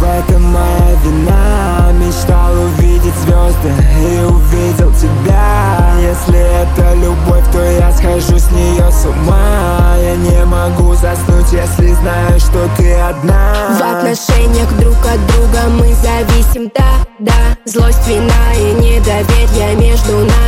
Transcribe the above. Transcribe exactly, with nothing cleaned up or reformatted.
в этом моя вина. Мечтал увидеть звезды и увидел тебя. Если это любовь, то я схожу с нее с ума. Я не могу заснуть, если знаю, что ты одна. В отношениях друг от друга мы зависим, да, да. Злость, вина и недоверие между нами.